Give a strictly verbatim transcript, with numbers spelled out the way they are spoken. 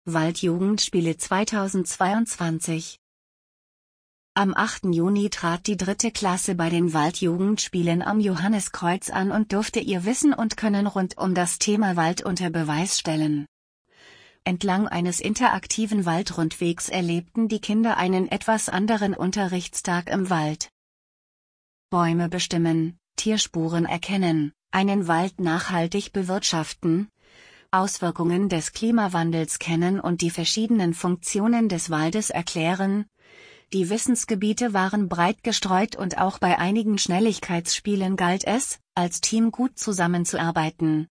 Waldjugendspiele zweitausendzweiundzwanzig. Am achten Juni trat die dritte Klasse bei den Waldjugendspielen am Johanniskreuz an und durfte ihr Wissen und Können rund um das Thema Wald unter Beweis stellen. Entlang eines interaktiven Waldrundwegs erlebten die Kinder einen etwas anderen Unterrichtstag im Wald. Bäume bestimmen, Tierspuren erkennen, einen Wald nachhaltig bewirtschaften, Auswirkungen des Klimawandels kennen und die verschiedenen Funktionen des Waldes erklären. Die Wissensgebiete waren breit gestreut und auch bei einigen Schnelligkeitsspielen galt es, als Team gut zusammenzuarbeiten.